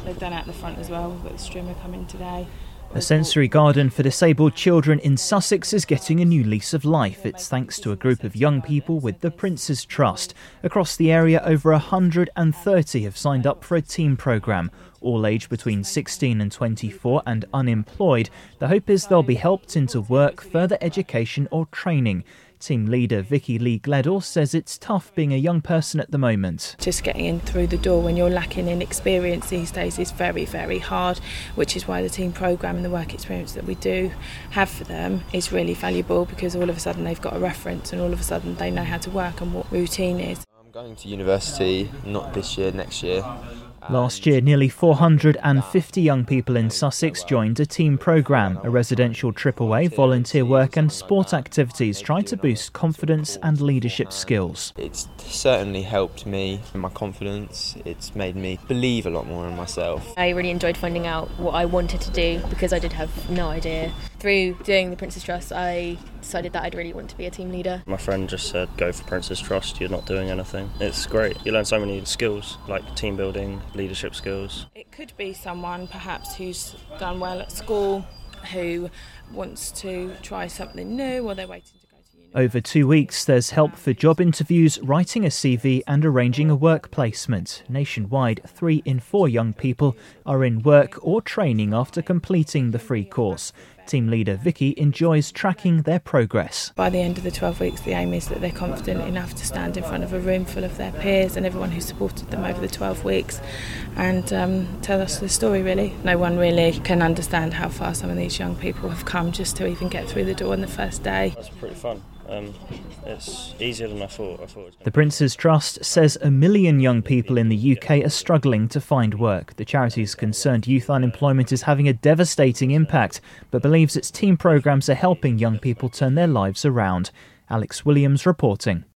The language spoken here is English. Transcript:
They've done out the front as well. We've got the streamer coming today. A sensory garden for disabled children in Sussex is getting a new lease of life. It's thanks to a group of young people with the Prince's Trust. Across the area, over 130 have signed up for a team programme. All aged between 16 and 24 and unemployed. The hope is they'll be helped into work, further education or training. Team leader Vicky Lee Gledall says it's tough being a young person at the moment. Just getting in through the door when you're lacking in experience these days is very, very hard, which is why the team programme and the work experience that we do have for them is really valuable, because all of a sudden they've got a reference and all of a sudden they know how to work and what routine is. I'm going to university, not this year, next year. Last year, nearly 450 young people in Sussex joined a team programme. A residential trip away, volunteer work and sport activities try to boost confidence and leadership skills. It's certainly helped me in my confidence. It's made me believe a lot more in myself. I really enjoyed finding out what I wanted to do, because I did have no idea. Through doing the Prince's Trust, I decided that I'd really want to be a team leader. My friend just said, go for Prince's Trust, you're not doing anything. It's great. You learn so many skills, like team building, leadership skills. It could be someone perhaps who's done well at school, who wants to try something new, or they're waiting to go to uni. Over 2 weeks, there's help for job interviews, writing a CV and arranging a work placement. Nationwide, 3 in 4 young people are in work or training after completing the free course. Team leader Vicky enjoys tracking their progress. By the end of the 12 weeks, the aim is that they're confident enough to stand in front of a room full of their peers and everyone who supported them over the 12 weeks and tell us the story, really. No one really can understand how far some of these young people have come just to even get through the door on the first day. That's pretty fun. It's easier than I thought. The Prince's Trust says 1 million young people in the UK are struggling to find work. The charity's concerned youth unemployment is having a devastating impact, but believes its team programmes are helping young people turn their lives around. Alex Williams reporting.